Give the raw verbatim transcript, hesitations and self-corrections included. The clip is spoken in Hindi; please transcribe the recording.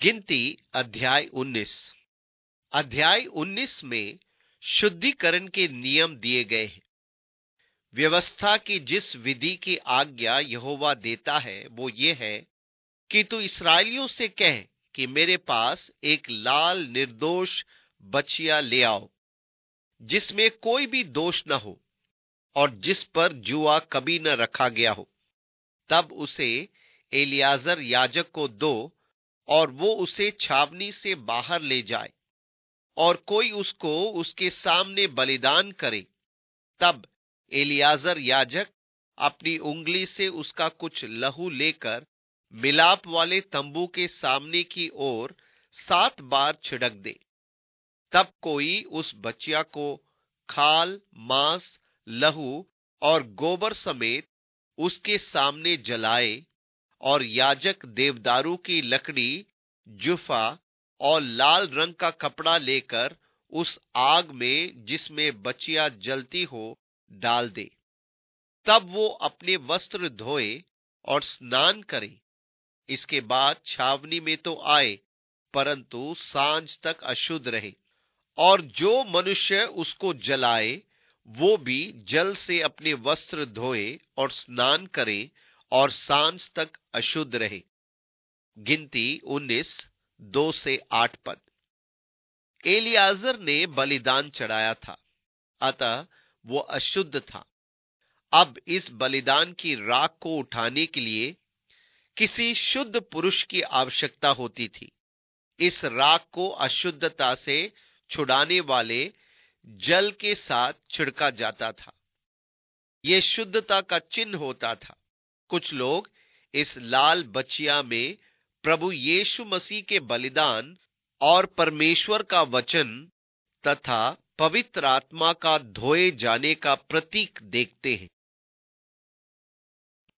गिनती अध्याय उन्नीस। अध्याय उन्नीस में शुद्धिकरण के नियम दिए गए हैं। व्यवस्था की जिस विधि की आज्ञा यहोवा देता है वो ये है कि तू इस्राएलियों से कह कि मेरे पास एक लाल निर्दोष बछिया ले आओ, जिसमें कोई भी दोष न हो और जिस पर जुआ कभी न रखा गया हो। तब उसे एलियाजर याजक को दो और वो उसे छावनी से बाहर ले जाए और कोई उसको उसके सामने बलिदान करे। तब एलियाजर याजक अपनी उंगली से उसका कुछ लहू लेकर मिलाप वाले तंबू के सामने की ओर सात बार छिड़क दे। तब कोई उस बच्चिया को खाल, मांस, लहू और गोबर समेत उसके सामने जलाए और याजक देवदारू की लकड़ी, जुफा और लाल रंग का कपड़ा लेकर उस आग में जिसमें बचिया जलती हो डाल दे। तब वो अपने वस्त्र धोए और स्नान करे। इसके बाद छावनी में तो आए, परंतु सांझ तक अशुद्ध रहे। और जो मनुष्य उसको जलाए वो भी जल से अपने वस्त्र धोए और स्नान करे और सांझ तक अशुद्ध रहे। गिनती उन्नीस दो से आठ पद। एलियाजर ने बलिदान चढ़ाया था, अतः वो अशुद्ध था। अब इस बलिदान की राख को उठाने के लिए किसी शुद्ध पुरुष की आवश्यकता होती थी। इस राख को अशुद्धता से छुड़ाने वाले जल के साथ छिड़का जाता था। यह शुद्धता का चिन्ह होता था। कुछ लोग इस लाल बचिया में प्रभु यीशु मसीह के बलिदान और परमेश्वर का वचन तथा पवित्र आत्मा का धोए जाने का प्रतीक देखते हैं।